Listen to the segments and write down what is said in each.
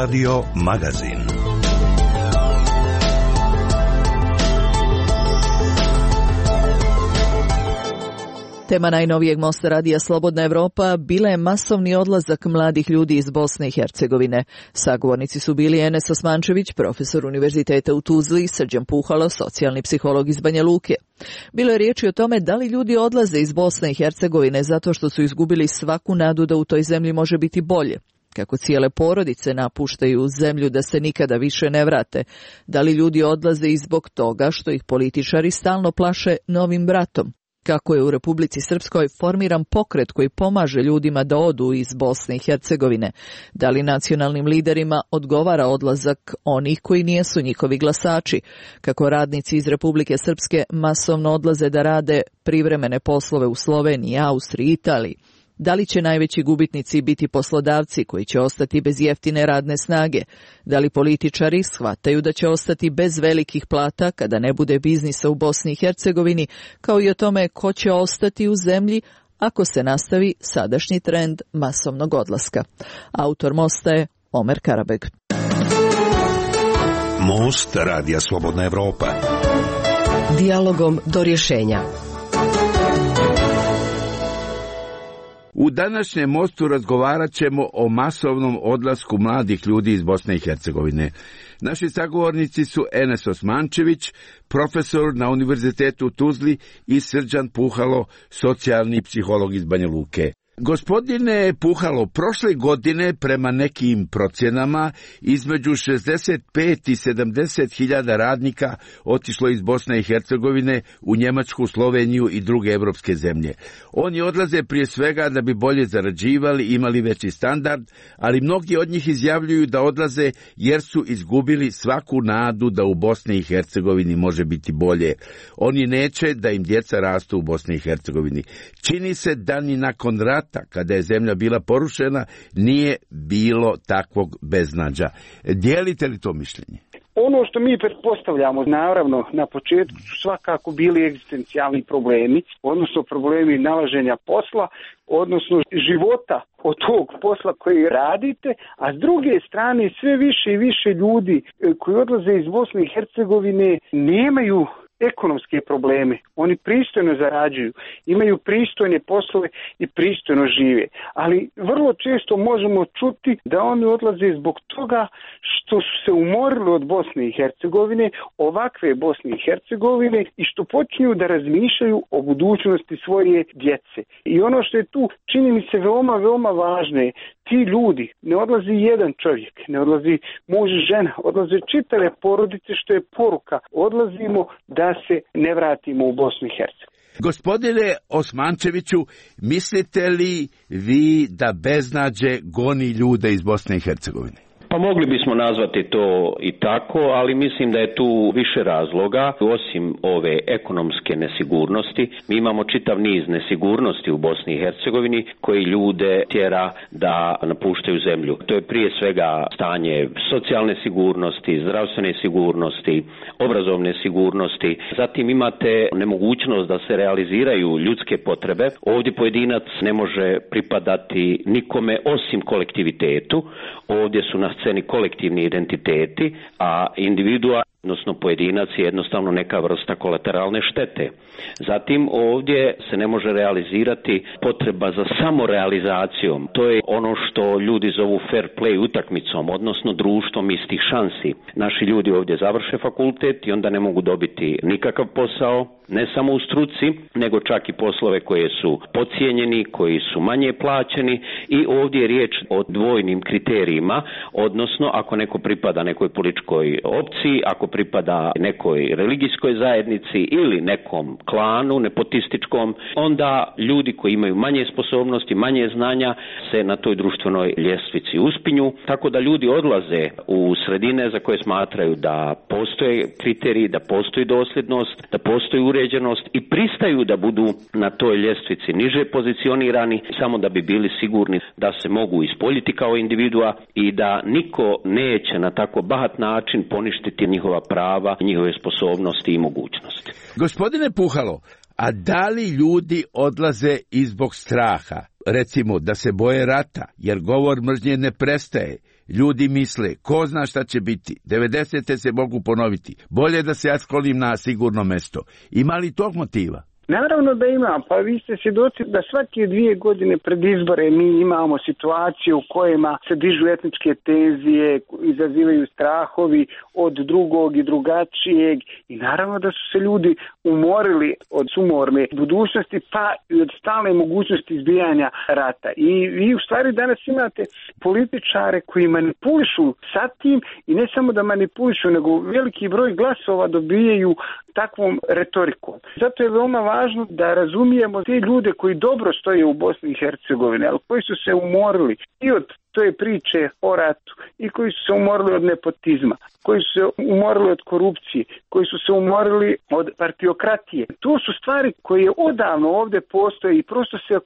Radio Magazin. Tema najnovijeg mosta radija Slobodna Evropa bila je masovni odlazak mladih ljudi iz Bosne i Hercegovine. Sagovornici su bili Enes Osmančević, profesor Univerziteta u Tuzli, i Srđan Puhalo, socijalni psiholog iz Banja Luke. Bilo je riječi o tome da li ljudi odlaze iz Bosne i Hercegovine zato što su izgubili svaku nadu da u toj zemlji može biti bolje. Kako cijele porodice napuštaju zemlju da se nikada više ne vrate. Da li ljudi odlaze i zbog toga što ih političari stalno plaše novim bratom? Kako je u Republici Srpskoj formiran pokret koji pomaže ljudima da odu iz Bosne i Hercegovine? Da li nacionalnim liderima odgovara odlazak onih koji nijesu njihovi glasači? Kako radnici iz Republike Srpske masovno odlaze da rade privremene poslove u Sloveniji, Austriji, Italiji? Da li će najveći gubitnici biti poslodavci koji će ostati bez jeftine radne snage? Da li političari shvataju da će ostati bez velikih plata kada ne bude biznisa u Bosni i Hercegovini, kao i o tome ko će ostati u zemlji ako se nastavi sadašnji trend masovnog odlaska? Autor mosta je Omer Karabeg. Most radija Slobodna Evropa. Dijalogom do rješenja. U današnjem mostu razgovarat ćemo o masovnom odlasku mladih ljudi iz Bosne i Hercegovine. Naši sagovornici su Enes Osmančević, profesor na Univerzitetu u Tuzli, i Srđan Puhalo, socijalni psiholog iz Banja Luke. Gospodine Puhalo, prošle godine prema nekim procjenama između 65 i 70 hiljada radnika otišlo iz Bosne i Hercegovine u Njemačku, Sloveniju i druge evropske zemlje. Oni odlaze prije svega da bi bolje zarađivali, imali veći standard, ali mnogi od njih izjavljuju da odlaze jer su izgubili svaku nadu da u Bosni i Hercegovini može biti bolje. Oni neće da im djeca rastu u Bosni i Hercegovini. Čini se da ni nakon rata, kada je zemlja bila porušena, nije bilo takvog beznađa. Dijelite li to mišljenje? Ono što mi pretpostavljamo, naravno, na početku su svakako bili egzistencijalni problemi, odnosno problemi nalaženja posla, odnosno života od tog posla koji radite, a s druge strane sve više i više ljudi koji odlaze iz Bosne i Hercegovine nemaju ekonomske probleme. Oni pristojno zarađuju, imaju pristojne poslove i pristojno žive. Ali vrlo često možemo čuti da oni odlaze zbog toga što su se umorili od Bosne i Hercegovine, ovakve Bosne i Hercegovine, i što počinju da razmišljaju o budućnosti svoje djece. I ono što je tu, čini mi se veoma važno je, ti ljudi, ne odlazi jedan čovjek, ne odlazi muž i žena, odlaze čitave porodice, što je poruka. Odlazimo da se ne vratimo u Bosnu i Hercegovinu. Gospodine Osmančeviću, mislite li vi da beznađe goni ljude iz Bosne i Hercegovine? Pa mogli bismo nazvati to i tako, ali mislim da je tu više razloga. Osim ove ekonomske nesigurnosti, mi imamo čitav niz nesigurnosti u Bosni i Hercegovini koji ljude tjera da napuštaju zemlju. To je prije svega stanje socijalne sigurnosti, zdravstvene sigurnosti, obrazovne sigurnosti. Zatim imate nemogućnost da se realiziraju ljudske potrebe. Ovdje pojedinac ne može pripadati nikome osim kolektivitetu. Ovdje su na sceni kolektivni identiteti, a individua, odnosno pojedinac, je jednostavno neka vrsta kolateralne štete. Zatim ovdje se ne može realizirati potreba za samorealizacijom. To je ono što ljudi zovu fair play utakmicom, odnosno društvom istih šansi. Naši ljudi ovdje završe fakultet i onda ne mogu dobiti nikakav posao, ne samo u struci, nego čak i poslove koje su podcijenjeni, koji su manje plaćeni, i ovdje je riječ o dvojnim kriterijima, odnosno ako neko pripada nekoj političkoj opciji, ako pripada nekoj religijskoj zajednici ili nekom klanu nepotističkom, onda ljudi koji imaju manje sposobnosti, manje znanja se na toj društvenoj ljestvici uspinju, tako da ljudi odlaze u sredine za koje smatraju da postoje kriteriji, da postoji dosljednost, da postoji uređenost, i pristaju da budu na toj ljestvici niže pozicionirani samo da bi bili sigurni da se mogu ispoljiti kao individua i da niko neće na tako bahat način poništiti njihova prava, njihove sposobnosti i mogućnosti. Gospodine Puhalo, a da li ljudi odlaze i zbog straha? Recimo da se boje rata, jer govor mržnje ne prestaje. Ljudi misle, ko zna šta će biti, 90. se mogu ponoviti, bolje da se ja sklonim na sigurno mesto. Ima li tog motiva? Naravno da ima, pa vi ste svjedoci da svake 2 godine pred izbore mi imamo situacije u kojima se dižu etničke tenzije, izazivaju strahovi od drugog i drugačijeg i naravno da su se ljudi umorili od sumorne budućnosti pa i od stalne mogućnosti izbijanja rata. I vi u stvari danas imate političare koji manipulišu sa tim i ne samo da manipulišu, nego veliki broj glasova dobijaju takvom retorikom. Zato je veoma važno da razumijemo te ljude koji dobro stoje u Bosni i Hercegovini, ali koji su se umorili i od te priče o ratu i koji su se umorili od nepotizma, koji su se umorili od korupcije, koji su se umorili od partiokratije. To su stvari koje odavno ovdje postoje i prosto se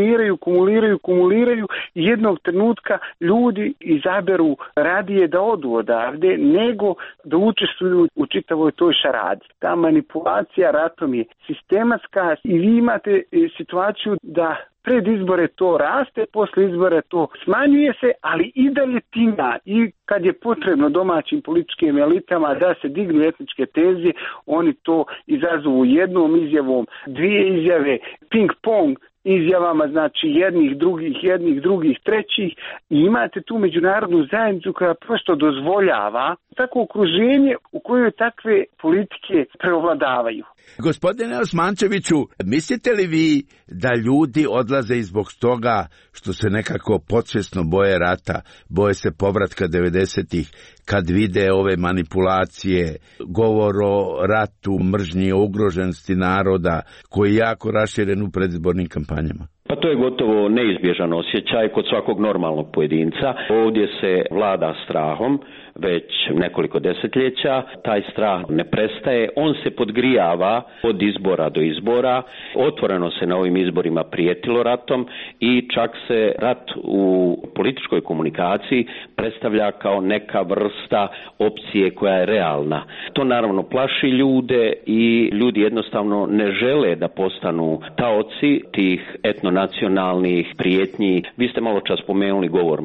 akumuliraju i jednog trenutka ljudi izaberu radije da odu odavde nego da učestvuju u čitavoj toj šaradi. Ta manipulacija ratom je sistematska i vi imate situaciju da pred izbore to raste, posle izbora to smanjuje se, ali i dalje tima i kad je potrebno domaćim političkim elitama da se dignu etničke tenzije, oni to izazovu jednom izjavom, 2 izjave, ping-pong izjavama, znači jednih, drugih, trećih i imate tu međunarodnu zajednicu koja prosto dozvoljava tako okruženje u kojoj takve politike preovladavaju. Gospodine Osmančeviću, mislite li vi da ljudi odlaze i zbog toga što se nekako podsvjesno boje rata, boje se povratka 90-ih, kad vide ove manipulacije, govor o ratu, mržnji, o ugroženosti naroda, koji je jako raširen u predizbornim kampanjama? Pa to je gotovo neizbježan osjećaj kod svakog normalnog pojedinca. Ovdje se vlada strahom već nekoliko desetljeća, taj strah ne prestaje, on se podgrijava od izbora do izbora, otvoreno se na ovim izborima prijetilo ratom i čak se rat u političkoj komunikaciji predstavlja kao neka vrsta opcije koja je realna. To naravno plaši ljude i ljudi jednostavno ne žele da postanu taoci tih etnonacionalnih prijetnji. Vi ste malo čas spomenuli govor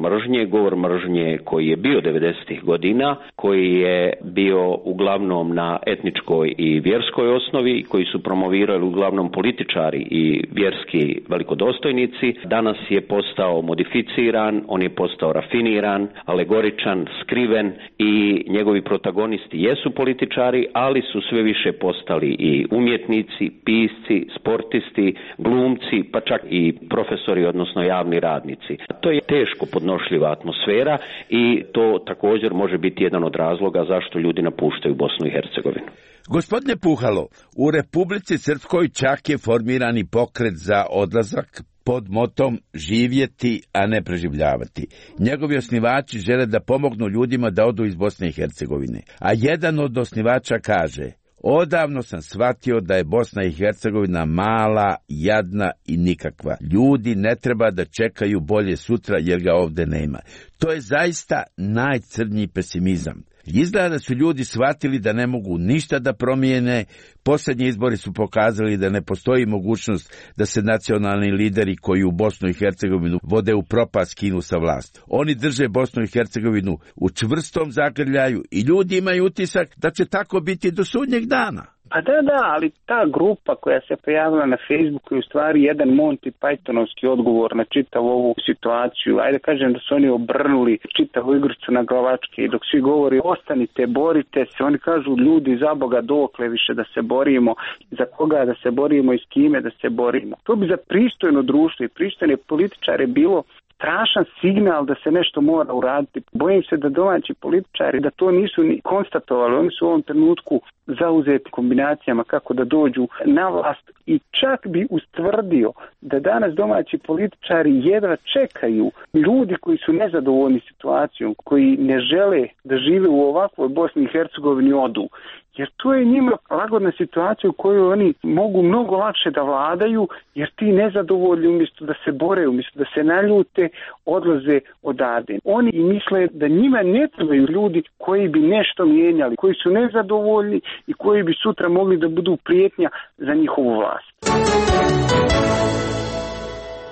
mržnje koji je bio 90-ih godina, koji je bio uglavnom na etničkoj i vjerskoj osnovi, koji su promovirali uglavnom političari i vjerski velikodostojnici. Danas je postao modificiran, on je postao rafiniran, alegoričan, skriven i njegovi protagonisti jesu političari, ali su sve više postali i umjetnici, pisci, sportisti, glumci, pa čak i profesori, odnosno javni radnici. To je teško podnošljiva atmosfera i to također može biti jedan od razloga zašto ljudi napuštaju Bosnu i Hercegovinu. Gospodine Puhalo, u Republici Srpskoj čak je formirani pokret za odlazak pod motom živjeti, a ne preživljavati. Njegovi osnivači žele da pomognu ljudima da odu iz Bosne i Hercegovine. A jedan od osnivača kaže: odavno sam shvatio da je Bosna i Hercegovina mala, jadna i nikakva. Ljudi ne treba da čekaju bolje sutra jer ga ovdje nema. To je zaista najcrnji pesimizam. Izgleda da su ljudi shvatili da ne mogu ništa da promijene. Posljednji izbori su pokazali da ne postoji mogućnost da se nacionalni lideri koji u Bosnu i Hercegovinu vode u propast skinu sa vlasti. Oni drže Bosnu i Hercegovinu u čvrstom zagrljaju i ljudi imaju utisak da će tako biti do sudnjeg dana. A da, ali ta grupa koja se pojavila na Facebooku je u stvari jedan Monty Pythonovski odgovor na čitavu ovu situaciju. Ajde kažem da su oni obrnuli čitavu igricu na glavačke i dok svi govori ostanite, borite se, oni kažu ljudi za Boga dokle više da se borimo, za koga da se borimo i s kime da se borimo. To bi za pristojno društvo i pristojne političare bilo strašan signal da se nešto mora uraditi. Bojim se da domaći političari da to nisu ni konstatovali. Oni su u ovom trenutku zauzeti kombinacijama kako da dođu na vlast i čak bi ustvrdio da danas domaći političari jedva čekaju ljudi koji su nezadovoljni situacijom, koji ne žele da žive u ovakvoj Bosni i Hercegovini odu. Jer to je njima lagodna situacija u kojoj oni mogu mnogo lakše da vladaju, jer ti nezadovoljni umjesto da se bore, umjesto da se naljute, odlaze odavde. Oni misle da njima ne trebaju ljudi koji bi nešto mijenjali, koji su nezadovoljni i koji bi sutra mogli da budu prijetnja za njihovu vlast.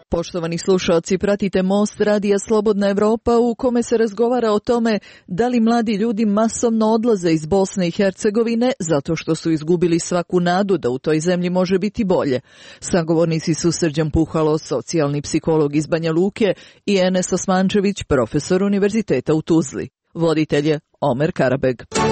Poštovani slušalci, pratite Most radija Slobodna Evropa u kome se razgovara o tome da li mladi ljudi masovno odlaze iz Bosne i Hercegovine zato što su izgubili svaku nadu da u toj zemlji može biti bolje. Sagovornici su Srđan Puhalo, socijalni psiholog iz Banja Luke, i Enes Osmančević, profesor Univerziteta u Tuzli. Voditelj je Omer Karabeg.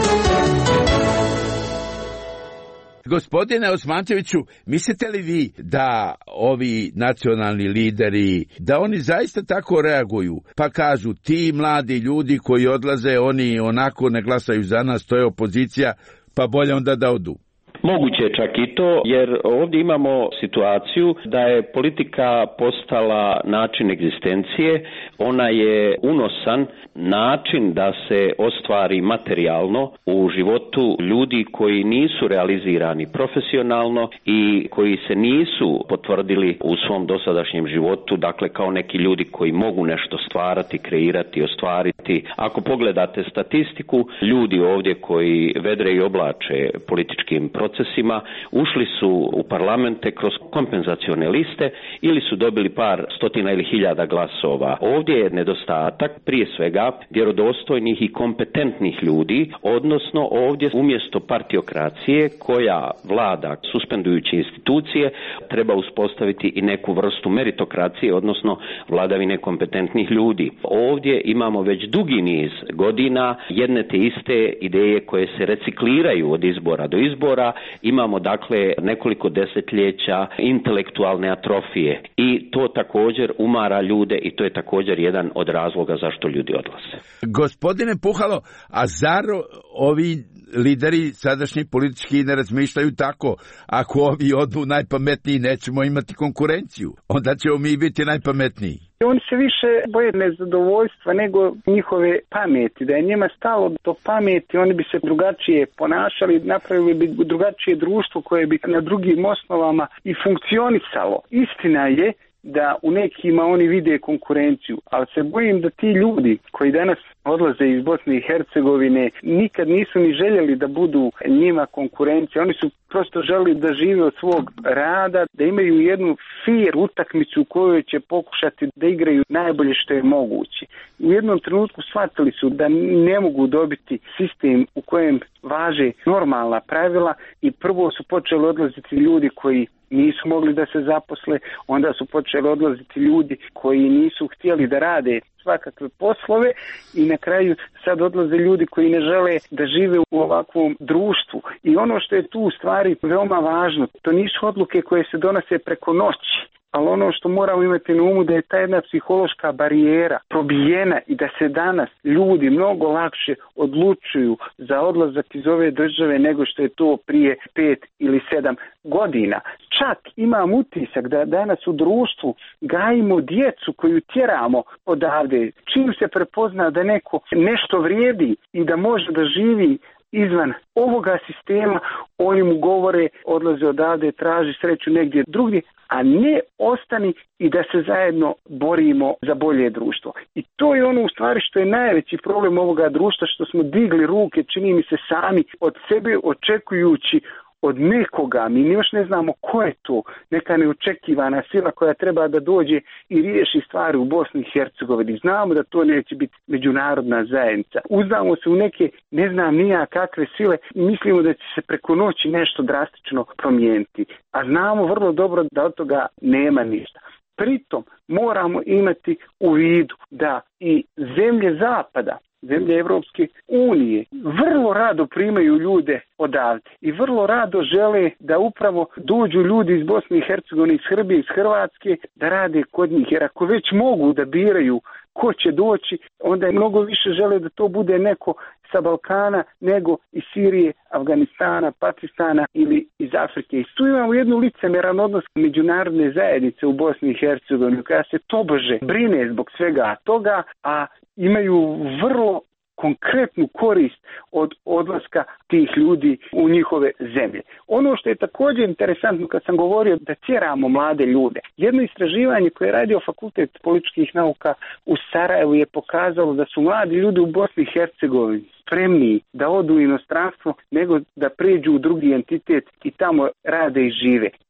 Gospodine Osmančeviću, mislite li vi da ovi nacionalni lideri, da oni zaista tako reaguju, pa kažu ti mladi ljudi koji odlaze, oni onako ne glasaju za nas, to je opozicija, pa bolje onda da odu? Moguće je čak i to, jer ovdje imamo situaciju da je politika postala način egzistencije, ona je unosan način da se ostvari materijalno u životu ljudi koji nisu realizirani profesionalno i koji se nisu potvrdili u svom dosadašnjem životu, dakle kao neki ljudi koji mogu nešto stvarati, kreirati, ostvariti. Ako pogledate statistiku, ljudi ovdje koji vedre i oblače političkim procesima ušli su u parlamente kroz kompenzacione liste ili su dobili par stotina ili hiljada glasova. Ovdje je nedostatak prije svega vjerodostojnih i kompetentnih ljudi, odnosno ovdje umjesto partiokracije koja vlada suspendujući institucije treba uspostaviti i neku vrstu meritokracije, odnosno vladavine kompetentnih ljudi. Ovdje imamo već dugi niz godina jedne te iste ideje koje se recikliraju od izbora do izbora. Imamo dakle nekoliko desetljeća intelektualne atrofije i to također umara ljude i to je također jedan od razloga zašto ljudi odlaze. Gospodine Puhalo, a zar ovi lideri sadašnji politički ne razmišljaju tako? Ako ovi odu najpametniji, nećemo imati konkurenciju, onda ćemo mi biti najpametniji. Oni se više boje nezadovoljstva nego njihove pameti. Da je njima stalo do pameti, oni bi se drugačije ponašali, napravili bi drugačije društvo koje bi na drugim osnovama i funkcionisalo. Istina je da u nekima oni vide konkurenciju, ali se bojim da ti ljudi koji danas odlaze iz Bosne i Hercegovine nikad nisu ni željeli da budu njima konkurencija. Oni su prosto želeli da žive od svog rada, da imaju jednu fair utakmicu u kojoj će pokušati da igraju najbolje što je moguće. U jednom trenutku shvatili su da ne mogu dobiti sistem u kojem važe normalna pravila i prvo su počeli odlaziti ljudi koji nisu mogli da se zaposle, onda su počeli odlaziti ljudi koji nisu htjeli da rade svakakve poslove i na kraju sad odlaze ljudi koji ne žele da žive u ovakvom društvu. I ono što je tu u stvari veoma važno, to nisu odluke koje se donose preko noći, ali ono što moramo imati na umu da je ta jedna psihološka barijera probijena i da se danas ljudi mnogo lakše odlučuju za odlazak iz ove države nego što je to prije 5 ili 7 godina. Čak imam utisak da danas u društvu gajimo djecu koju tjeramo odavde. Čim se prepozna da neko nešto vrijedi i da može da živi izvan ovoga sistema, oni mu govore odlaze odavde, traži sreću negdje drugdje, a ne ostani i da se zajedno borimo za bolje društvo. I to je ono u stvari što je najveći problem ovoga društva, što smo digli ruke, čini mi se sami od sebe očekujući od nekoga, mi još ne znamo ko je to, neka neočekivana sila koja treba da dođe i riješi stvari u Bosni i Hercegovini. Znamo da to neće biti međunarodna zajednica. Uzdamo se u neke, ne znam nija kakve sile i mislimo da će se preko noći nešto drastično promijeniti. A znamo vrlo dobro da od toga nema ništa. Pritom moramo imati u vidu da i zemlje zapada, zemlje Evropske unije vrlo rado primaju ljude odavde i vrlo rado žele da upravo dođu ljudi iz Bosne i Hercegovine, iz Srbije, iz Hrvatske da rade kod njih. Jer ako već mogu da biraju ko će doći, onda mnogo više žele da to bude neko sa Balkana nego iz Sirije, Afganistana, Pakistana ili iz Afrike. I tu imamo jednu licemeran odnos međunarodne zajednice u Bosni i Hercegovini koja se tobože brine zbog svega toga, a imaju vrlo konkretnu korist od odlaska tih ljudi u njihove zemlje. Ono što je također interesantno kad sam govorio da tjeramo mlade ljude, jedno istraživanje koje je radio Fakultet političkih nauka u Sarajevu je pokazalo da su mladi ljudi u Bosni i Hercegovini spremniji da odu u inostranstvo nego da pređu u drugi entitet i tamo rade i žive.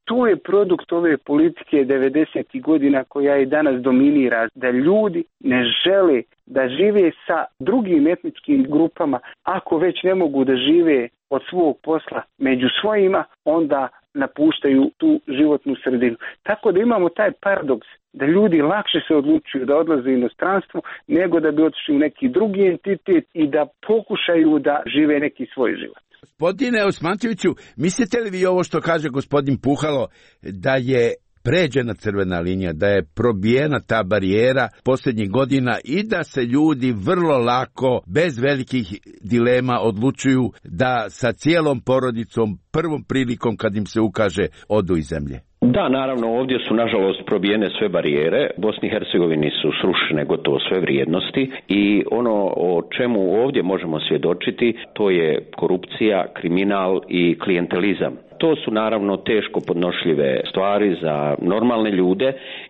to je produkt ove politike 90. godina koja i danas dominira, da ljudi ne žele da žive sa drugim etničkim grupama, ako već ne mogu da žive od svog posla među svojima, onda napuštaju tu životnu sredinu. Tako da imamo taj paradoks da ljudi lakše se odlučuju da odlaze u inostranstvo nego da bi otišli u neki drugi entitet i da pokušaju da žive neki svoj život. Gospodine Osmančeviću, mislite li vi ovo što kaže gospodin Puhalo, da je pređena crvena linija, da je probijena ta barijera posljednjih godina i da se ljudi vrlo lako, bez velikih dilema, odlučuju da sa cijelom porodicom, prvom prilikom kad im se ukaže, odu iz zemlje? Da, naravno, ovdje su nažalost probijene sve barijere. Bosni i Hercegovini su srušene gotovo sve vrijednosti i ono o čemu ovdje možemo svjedočiti, to je korupcija, kriminal i klijentelizam. To su naravno teško podnošljive stvari za normalne ljude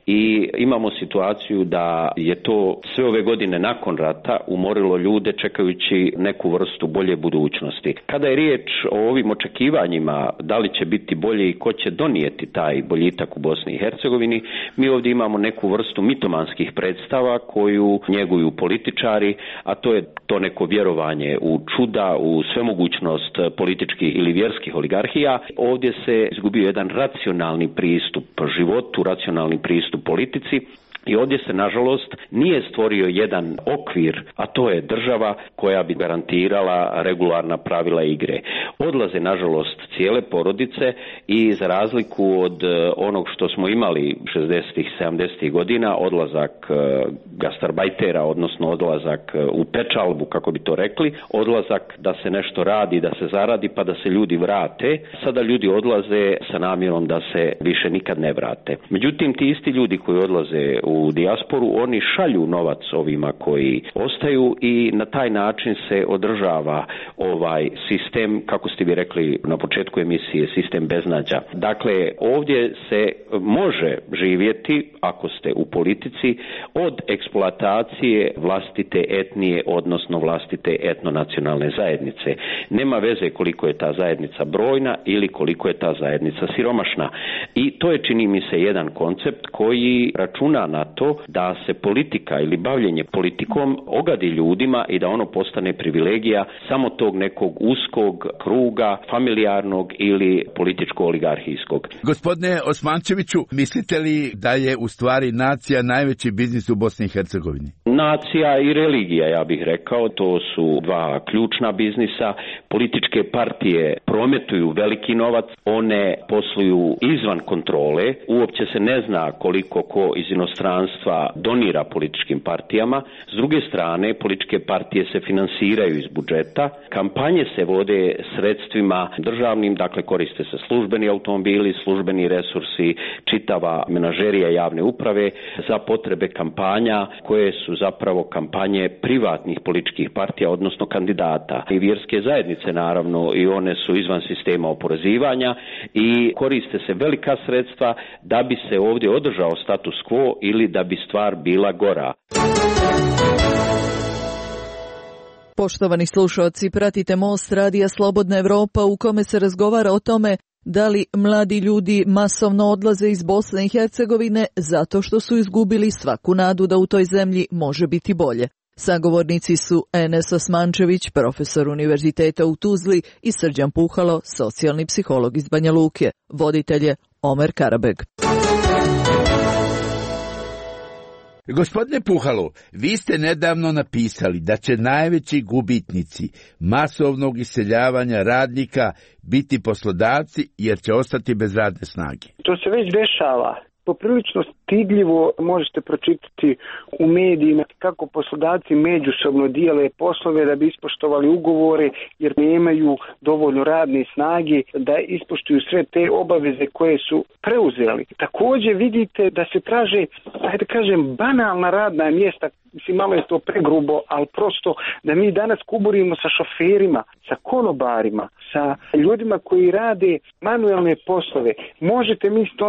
i imamo situaciju da je to sve ove godine nakon rata umorilo ljude čekajući neku vrstu bolje budućnosti. Kada je riječ o ovim očekivanjima, da li će biti bolje i ko će donijeti taj boljitak u Bosni i Hercegovini, mi ovdje imamo neku vrstu mitomanskih predstava koju njeguju političari, a to je to neko vjerovanje u čuda, u svemogućnost političkih ili vjerskih oligarhija. Ovdje se izgubio jedan racionalni pristup životu, racionalni pristup politici. I ovdje se, nažalost, nije stvorio jedan okvir, a to je država koja bi garantirala regularna pravila igre. Odlaze, nažalost, cijele porodice i za razliku od onog što smo imali 60-ih, 70-ih godina, odlazak gastarbajtera, odnosno odlazak u pečalbu, kako bi to rekli, odlazak da se nešto radi, da se zaradi, pa da se ljudi vrate. Sada ljudi odlaze sa namjerom da se više nikad ne vrate. Međutim, ti isti ljudi koji odlaze u dijasporu, oni šalju novac ovima koji ostaju i na taj način se održava ovaj sistem, kako ste vi rekli na početku emisije, sistem beznađa. Dakle, ovdje se može živjeti, ako ste u politici, od eksploatacije vlastite etnije, odnosno vlastite etnonacionalne zajednice. Nema veze koliko je ta zajednica brojna ili koliko je ta zajednica siromašna. I to je, čini mi se, jedan koncept koji računa na to da se politika ili bavljenje politikom ogadi ljudima i da ono postane privilegija samo tog nekog uskog kruga, familijarnog ili političko-oligarhijskog. Gospodine Osmančeviću, mislite li da je u stvari nacija najveći biznis u Bosni i Hercegovini? Nacija i religija, ja bih rekao, to su dva ključna biznisa. Političke partije prometuju veliki novac, one posluju izvan kontrole, uopće se ne zna koliko ko iz inostranstva donira političkim partijama. S druge strane, političke partije se finansiraju iz budžeta, kampanje se vode sredstvima državnim, dakle koriste se službeni automobili, službeni resursi, čitava menažerija javne uprave za potrebe kampanja koje su zapravo kampanje privatnih političkih partija, odnosno kandidata. I vjerske zajednice, naravno, i one su izvan sistema oporezivanja i koriste se velika sredstva da bi se ovdje održao status quo ili da bi stvar bila gora. Poštovani slušalci, pratite Most radija Slobodna Evropa u kome se razgovara o tome da li mladi ljudi masovno odlaze iz Bosne i Hercegovine zato što su izgubili svaku nadu da u toj zemlji može biti bolje. Sagovornici su Enes Osmančević, profesor Univerziteta u Tuzli, i Srđan Puhalo, socijalni psiholog iz Banja Luke. Voditelj je Omer Karabeg. Gospodine Puhalo, vi ste nedavno napisali da će najveći gubitnici masovnog iseljavanja radnika biti poslodavci jer će ostati bez radne snage. To se već dešava. Poprilično stidljivo možete pročitati u medijima kako poslodavci međusobno dijele poslove da bi ispoštovali ugovore jer nemaju dovoljno radne snage da ispoštuju sve te obaveze koje su preuzeli. Također vidite da se traže, ajde kažem, banalna radna mjesta. Mislim, malo je to pregrubo, ali prosto da mi danas kuburimo sa šoferima, sa konobarima, sa ljudima koji rade manuelne poslove. Možete misliti onda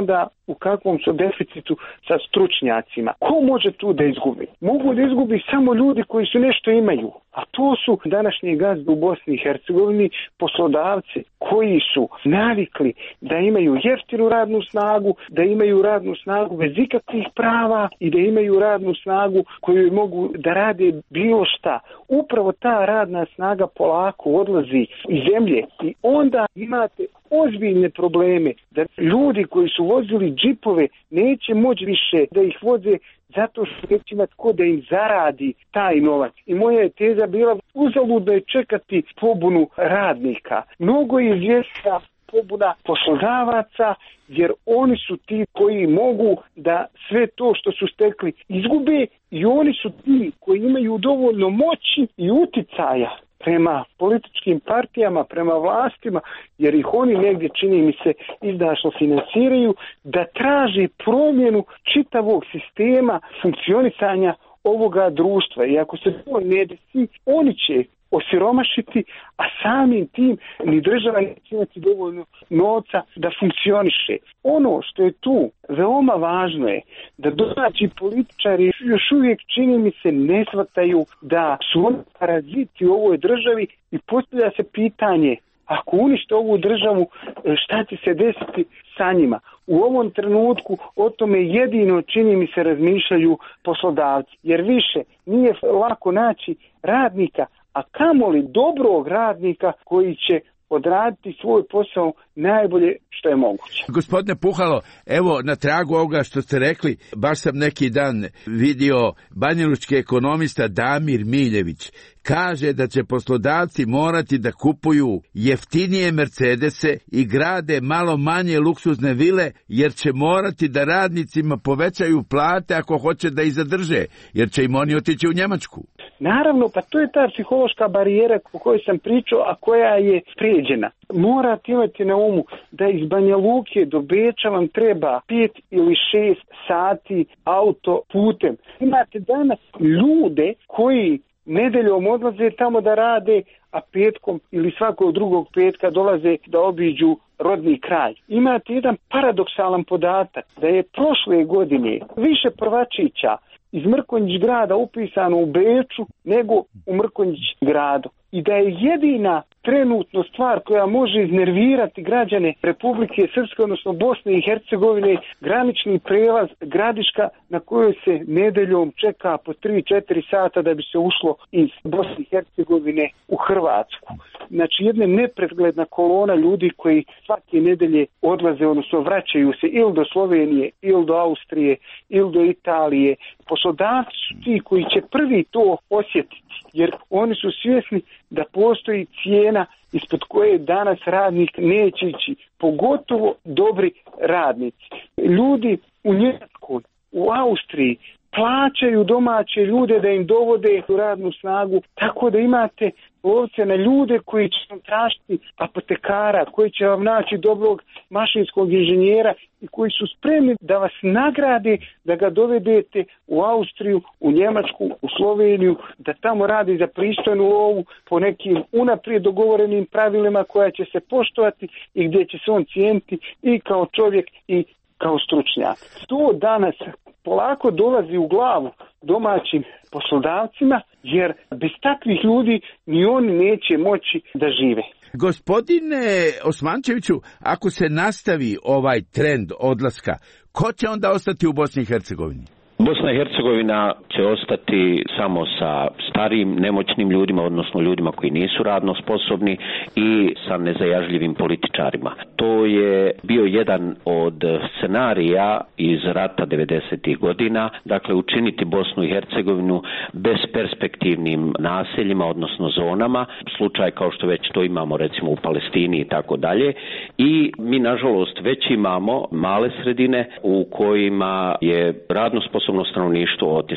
u kakvom su deficitu sa stručnjacima. Ko može tu da izgubi? Mogu da izgubi samo ljudi koji su nešto imaju. A to su današnji gazde u Bosni i Hercegovini, poslodavci koji su navikli da imaju jeftinu radnu snagu, da imaju radnu snagu bez ikakvih prava i da imaju radnu snagu koju mogu da rade bilo šta. Upravo ta radna snaga polako odlazi iz zemlje i onda imate ozbiljne probleme da ljudi koji su vozili džipove neće moći više da ih voze zato što neće imati ko da im zaradi taj novac. I moja je teza bila uzaludno je čekati pobunu radnika. Mnogo je izvjesna pobuna poslodavaca jer oni su ti koji mogu da sve to što su stekli izgube i oni su ti koji imaju dovoljno moći i uticaja prema političkim partijama, prema vlastima, jer ih oni negdje, čini mi se, izdašno finansiraju, da traži promjenu čitavog sistema funkcionisanja ovoga društva. I ako se to ne desi, oni će osiromašiti, a samim tim ni država neće imati dovoljno novca da funkcioniše. Ono što je tu veoma važno je da domaći političari još uvijek, čini mi se, ne shvataju da su oni paraziti u ovoj državi i postavlja se pitanje, ako unište ovu državu, šta će se desiti sa njima? U ovom trenutku o tome jedino, čini mi se, razmišljaju poslodavci, jer više nije lako naći radnika, a kamoli dobrog radnika koji će odraditi svoj posao najbolje što je moguće. Gospodine Puhalo, evo na tragu ovoga što ste rekli, baš sam neki dan vidio banjalučki ekonomista Damir Miljević. Kaže da će poslodavci morati da kupuju jeftinije Mercedese i grade malo manje luksuzne vile, jer će morati da radnicima povećaju plate ako hoće da ih zadrže, jer će im oni otići u Njemačku. Naravno, pa to je ta psihološka barijera o kojoj sam pričao, a koja je prijeđena. Morate imati na umu da iz Banja Luke do Beča vam treba 5 ili 6 sati auto putem. Imate danas ljude koji nedeljom odlaze tamo da rade, a petkom ili svakog drugog petka dolaze da obiđu rodni kraj. Imate jedan paradoksalan podatak da je prošle godine više prvačića iz Mrkonjić grada upisano u Beču nego u Mrkonjić gradu. I da je jedina trenutno stvar koja može iznervirati građane Republike Srpske, odnosno Bosne i Hercegovine, granični prelaz Gradiška na kojoj se nedeljom čeka po 3-4 sata da bi se ušlo iz Bosne i Hercegovine u Hrvatsku. Znači jedna nepregledna kolona ljudi koji svake nedelje odlaze, odnosno vraćaju se ili do Slovenije, ili do Austrije, ili do Italije. Poslodavci su ti koji će prvi to osjetiti, jer oni su svjesni da postoji cijena ispod koje danas radnik neće ići, pogotovo dobri radnici. Ljudi u Njemačkoj, u Austriji plaćaju domaće ljude da im dovode u radnu snagu, tako da imate lovce na ljude koji će vam tražiti apotekara, koji će vam naći dobrog mašinskog inženjera i koji su spremni da vas nagrade, da ga dovedete u Austriju, u Njemačku, u Sloveniju, da tamo radi za pristojnu lovu po nekim unaprijed dogovorenim pravilima koja će se poštovati i gdje će se on cijeniti i kao čovjek i kao stručnjak. To danas polako dolazi u glavu domaćim poslodavcima, jer bez takvih ljudi ni oni neće moći da žive. Gospodine Osmančeviću, ako se nastavi ovaj trend odlaska, ko će onda ostati u Bosni i Hercegovini? Bosna i Hercegovina će ostati samo sa starijim, nemoćnim ljudima, odnosno ljudima koji nisu radno sposobni i sa nezajažljivim političarima. To je bio jedan od scenarija iz rata 90. godina, dakle učiniti Bosnu i Hercegovinu besperspektivnim naseljima, odnosno zonama, slučaj kao što već to imamo recimo u Palestini i tako dalje. I mi nažalost već imamo male sredine u kojima je radno sposobno stanovništvo otišlo.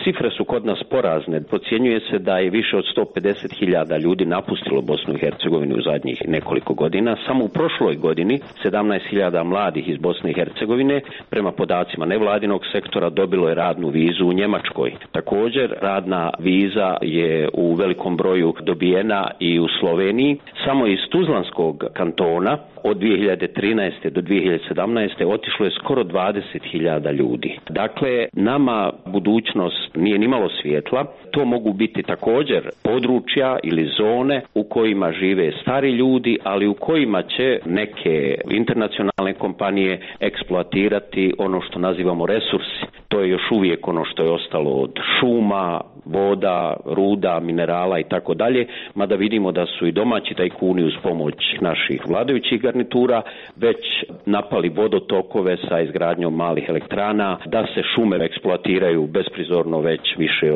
Cifre su kod nas porazne. Procjenjuje se da je više od 150.000 ljudi napustilo Bosnu i Hercegovinu u zadnjih nekoliko godina. Samo u prošloj godini 17.000 mladih iz Bosne i Hercegovine, prema podacima nevladinog sektora, dobilo je radnu vizu u Njemačkoj. Također, radna viza je u velikom broju dobijena i u Sloveniji. Samo iz Tuzlanskog kantona od 2013. do 2017. otišlo je skoro 20.000 ljudi. Dakle, nama budućnost nije nimalo svjetla. To mogu biti također područja ili zone u kojima žive stari ljudi, ali u kojima će neke internacionalne kompanije eksploatirati ono što nazivamo resursi. To je još uvijek ono što je ostalo od šuma, voda, ruda, minerala i tako dalje, mada vidimo da su i domaći tajkuni uz pomoć naših vladajućih garnitura već napali vodotokove sa izgradnjom malih elektrana, da se šume eksploatiraju besprizorno već više od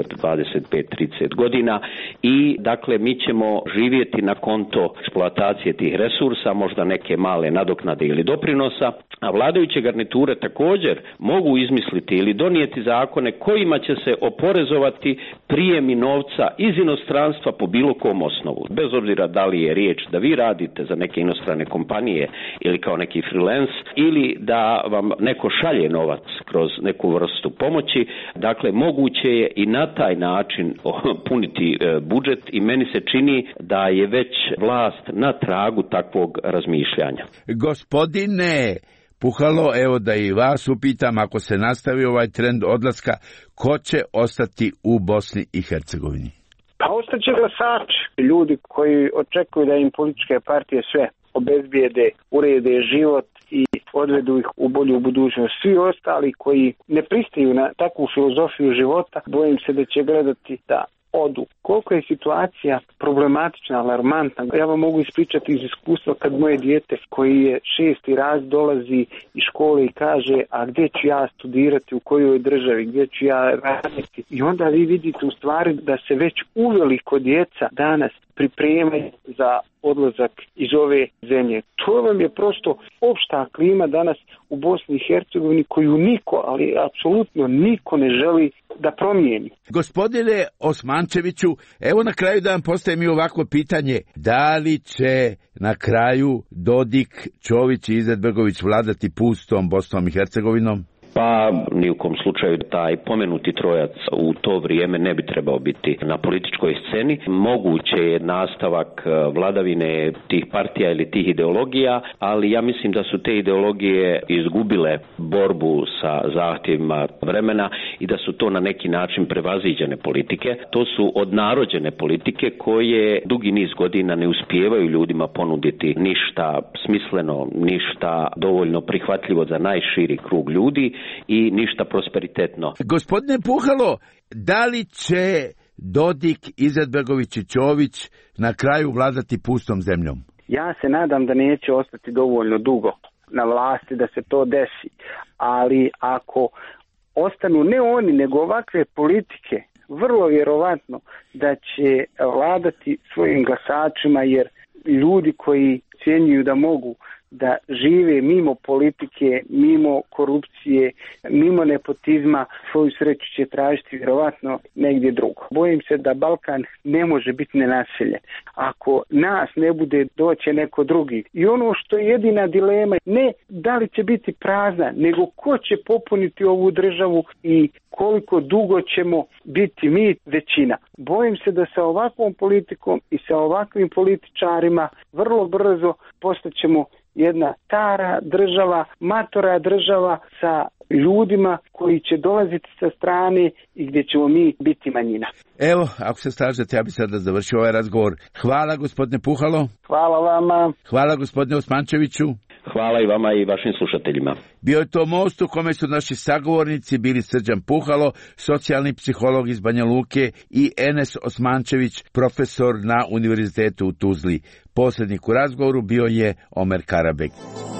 25-30 godina i dakle mi ćemo živjeti na konto eksploatacije tih resursa, možda neke male nadoknade ili doprinosa, a vladajuće garniture također mogu izmisliti ili donijeti zakone kojima će se oporezovati prijemi novca iz inostranstva po bilo kom osnovu. Bez obzira da li je riječ da vi radite za neke inostrane kompanije ili kao neki freelance ili da vam neko šalje novac kroz neku vrstu pomoći. Dakle, moguće je i na taj način puniti budžet i meni se čini da je već vlast na tragu takvog razmišljanja. Gospodine Puhalo, evo da i vas upitam, ako se nastavi ovaj trend odlaska, ko će ostati u Bosni i Hercegovini? Pa ostaće glasači, ljudi koji očekuju da im političke partije sve obezbijede, urede život i odvedu ih u bolju budućnost. Svi ostali koji ne pristaju na takvu filozofiju života, bojim se da će gledati da odu. Koliko je situacija problematična, alarmantna. Ja vam mogu ispričati iz iskustva kad moje dijete koji je 6. razred dolazi iz škole i kaže, a gdje ću ja studirati, u kojoj državi, gdje ću ja raditi. I onda vi vidite u stvari da se već uveliko djeca danas pripremaju za odlazak iz ove zemlje. To vam je prosto opšta klima danas u Bosni i Hercegovini koju niko, ali apsolutno niko ne želi da promijeni. Gospodine Osmančeviću, evo na kraju da vam postavim i ovako pitanje. Da li će na kraju Dodik, Čović i Izetbegović vladati pustom Bosnom i Hercegovinom? Pa ni u kom slučaju taj pomenuti trojac u to vrijeme ne bi trebao biti na političkoj sceni. Moguće je nastavak vladavine tih partija ili tih ideologija, ali ja mislim da su te ideologije izgubile borbu sa zahtjevima vremena i da su to na neki način prevaziđene politike. To su odnarođene politike koje dugi niz godina ne uspijevaju ljudima ponuditi ništa smisleno, ništa dovoljno prihvatljivo za najširi krug ljudi i ništa prosperitetno. Gospodine Puhalo, da li će Dodik, Izetbegović i Čović na kraju vladati pustom zemljom? Ja se nadam da neće ostati dovoljno dugo na vlasti da se to desi, ali ako ostanu ne oni nego ovakve politike, vrlo vjerovatno da će vladati svojim glasačima, jer ljudi koji cijenjuju da mogu da žive mimo politike, mimo korupcije, mimo nepotizma, svoju sreću će tražiti vjerovatno negdje drugo. Bojim se da Balkan ne može biti nenaseljen. Ako nas ne bude, doće neko drugi. I ono što je jedina dilema, ne da li će biti prazna, nego ko će popuniti ovu državu i koliko dugo ćemo biti mi većina. Bojim se da sa ovakvom politikom i sa ovakvim političarima vrlo brzo postaćemo jedna stara država, matora država sa ljudima koji će dolaziti sa strane i gdje ćemo mi biti manjina. Evo, ako se slažete, ja bih sada završio ovaj razgovor. Hvala gospodine Puhalo. Hvala vama. Hvala gospodine Osmančeviću. Hvala i vama i vašim slušateljima. Bio je to Most u kome su naši sagovornici bili Srđan Puhalo, socijalni psiholog iz Banja Luke, i Enes Osmančević, profesor na Univerzitetu u Tuzli. Posrednik u razgovoru bio je Omer Karabek.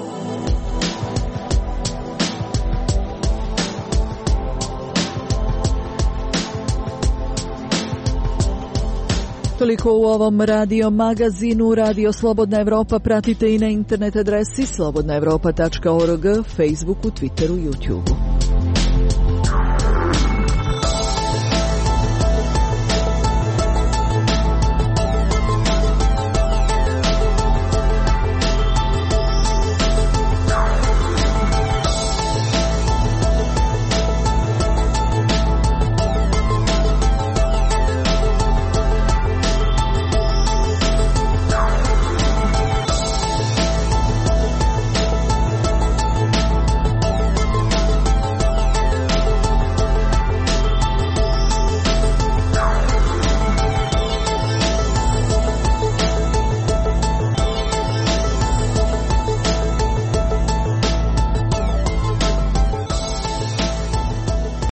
Toliko u ovom radio magazinu. Radio Slobodna Evropa pratite i na internet adresi slobodnaevropa.org, Facebooku, Twitteru, YouTubeu.